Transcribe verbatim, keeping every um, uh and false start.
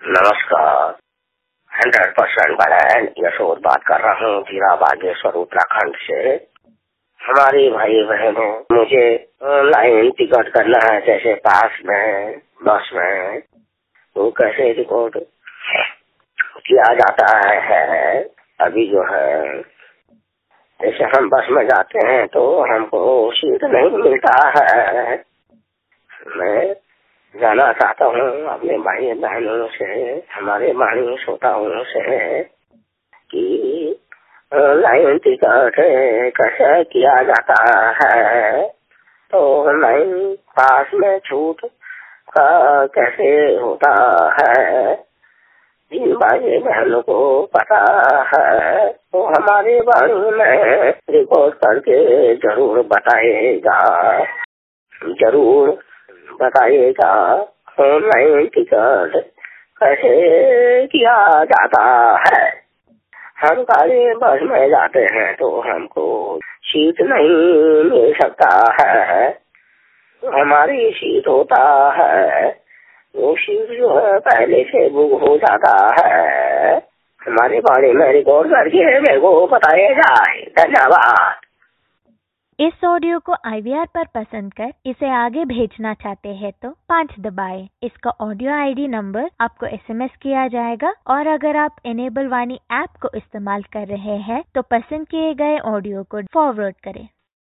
नमस्कार। Hundred percent brand Yashoda बात कर रहा हूँ जीरा बागेश्वर उत्तराखंड से। हमारी भाई बहनों, मुझे ऑनलाइन टिकट करना है, जैसे पास में, बस में, तो कैसे रिकॉर्ड किया जाता है। अभी जो है, जैसे हम बस में जाते हैं तो हमको सीट नहीं मिलता है। मैं जाना चाहता हूँ अपने भाई बहनों से, हमारे भाई श्रोताओं से कि ऑनलाइन टिकट कैसे किया जाता है, तो ऑनलाइन पास में छूट का कैसे होता है, जिन भाई बहनों को पता है तो हमारे बारे में रिपोर्ट करके जरूर बताइएगा, जरूर बताइएगा। ऑनलाइन टिकट कैसे किया जाता है। हम गाड़ी बस में जाते हैं तो हमको सीट नहीं मिल सकता है। हमारी सीट होता है, वो सीट जो है पहले से बुक हो जाता है। हमारे बारे में रिकॉर्ड करके मेरे को बताया जाए। धन्यवाद। इस ऑडियो को आई वी आर पर पसंद कर इसे आगे भेजना चाहते हैं तो पाँच दबाएं। इसका ऑडियो आई डी नंबर आपको एस एम एस किया जाएगा, और अगर आप इनेबल वाणी ऐप को इस्तेमाल कर रहे हैं तो पसंद किए गए ऑडियो को फॉरवर्ड करें।